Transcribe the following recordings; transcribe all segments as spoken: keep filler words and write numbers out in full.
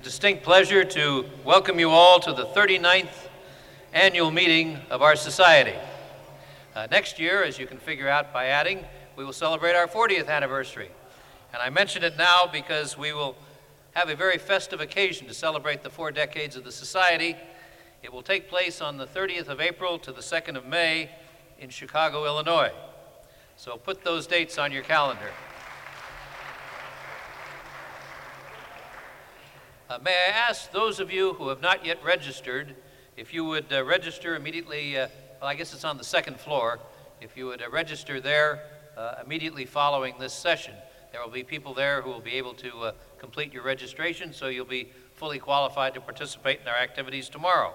distinct pleasure to welcome you all to the thirty-ninth annual meeting of our society. Uh, next year, as you can figure out by adding, we will celebrate our fortieth anniversary. And I mention it now because we will have a very festive occasion to celebrate the four decades of the society. It will take place on the thirtieth of April to the second of May in Chicago, Illinois. So put those dates on your calendar. Uh, may I ask those of you who have not yet registered, if you would uh, register immediately, uh, well, I guess it's on the second floor, if you would uh, register there uh, immediately following this session. There will be people there who will be able to uh, complete your registration, so you'll be fully qualified to participate in our activities tomorrow.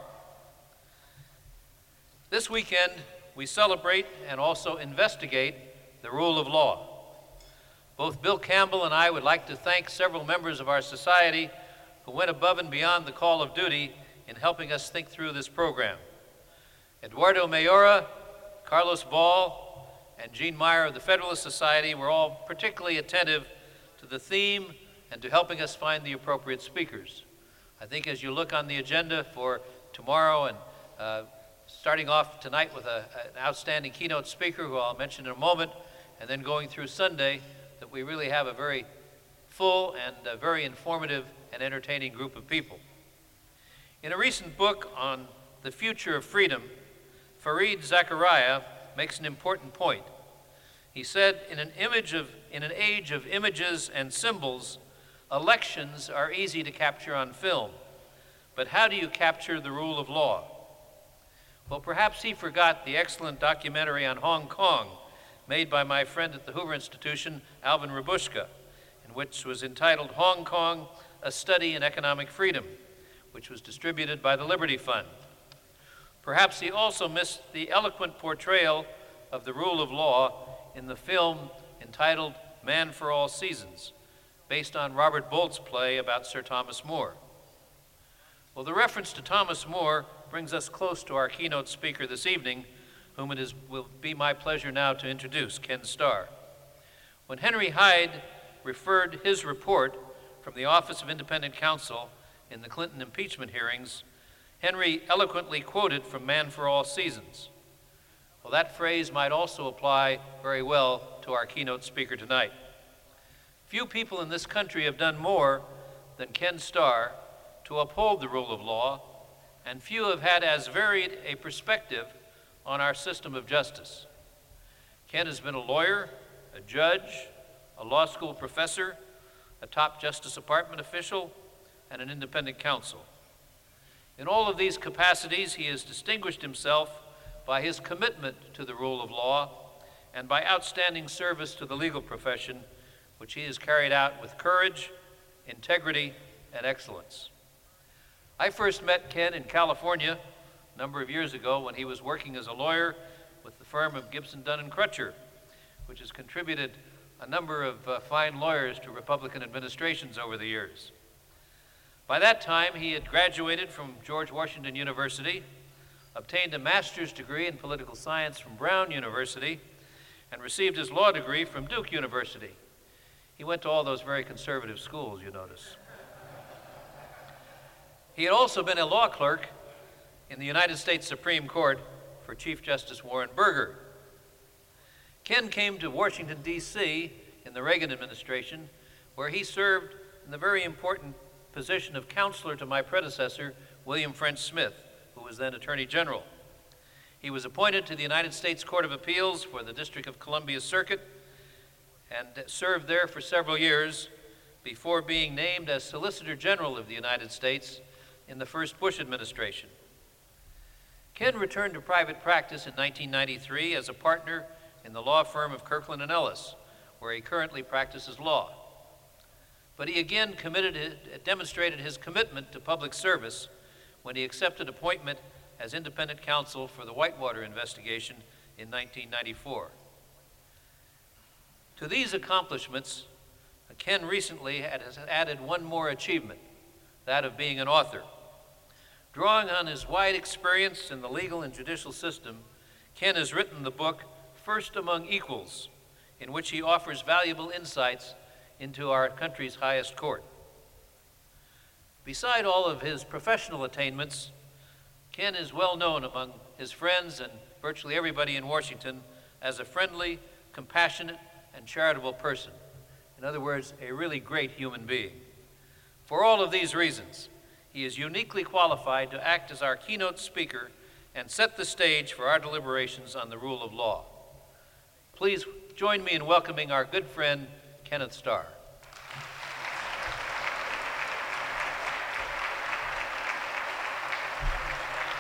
This weekend, we celebrate and also investigate the rule of law. Both Bill Campbell and I would like to thank several members of our society who went above and beyond the call of duty in helping us think through this program. Eduardo Mayora, Carlos Ball, and Gene Meyer of the Federalist Society were all particularly attentive to the theme and to helping us find the appropriate speakers. I think as you look on the agenda for tomorrow and uh, starting off tonight with a, an outstanding keynote speaker who I'll mention in a moment, and then going through Sunday, that we really have a very full and uh, very informative and entertaining group of people. In a recent book on the future of freedom, Fareed Zakaria makes an important point. He said, in an image of, in an age of images and symbols, elections are easy to capture on film, but how do you capture the rule of law? Well, perhaps he forgot the excellent documentary on Hong Kong made by my friend at the Hoover Institution, Alvin Rabushka, in which was entitled Hong Kong, A Study in Economic Freedom, which was distributed by the Liberty Fund. Perhaps he also missed the eloquent portrayal of the rule of law in the film entitled Man for All Seasons, based on Robert Bolt's play about Sir Thomas More. Well, the reference to Thomas More brings us close to our keynote speaker this evening, whom it is, will be my pleasure now to introduce, Ken Starr. When Henry Hyde referred his report from the Office of Independent Counsel in the Clinton impeachment hearings, Henry eloquently quoted from Man for All Seasons. Well, that phrase might also apply very well to our keynote speaker tonight. Few people in this country have done more than Ken Starr to uphold the rule of law, and few have had as varied a perspective on our system of justice. Ken has been a lawyer, a judge, a law school professor, a top Justice Department official, and an independent counsel. In all of these capacities, he has distinguished himself by his commitment to the rule of law and by outstanding service to the legal profession, which he has carried out with courage, integrity, and excellence. I first met Ken in California a number of years ago when he was working as a lawyer with the firm of Gibson, Dunn and Crutcher, which has contributed a number of uh, fine lawyers to Republican administrations over the years. By that time, he had graduated from George Washington University, obtained a master's degree in political science from Brown University, and received his law degree from Duke University. He went to all those very conservative schools, you notice. He had also been a law clerk in the United States Supreme Court for Chief Justice Warren Burger. Ken came to Washington, D C in the Reagan administration, where he served in the very important position of counselor to my predecessor, William French Smith, who was then Attorney General. He was appointed to the United States Court of Appeals for the District of Columbia Circuit and served there for several years before being named as Solicitor General of the United States in the first Bush administration. Ken returned to private practice in nineteen ninety-three as a partner in the law firm of Kirkland and Ellis, where he currently practices law. But he again committed, demonstrated his commitment to public service when he accepted appointment as independent counsel for the Whitewater investigation in nineteen ninety-four. To these accomplishments, Ken recently had added one more achievement, that of being an author. Drawing on his wide experience in the legal and judicial system, Ken has written the book First Among Equals, in which he offers valuable insights into our country's highest court. Beside all of his professional attainments, Ken is well known among his friends and virtually everybody in Washington as a friendly, compassionate, and charitable person. In other words, a really great human being. For all of these reasons, he is uniquely qualified to act as our keynote speaker and set the stage for our deliberations on the rule of law. Please join me in welcoming our good friend, Kenneth Starr.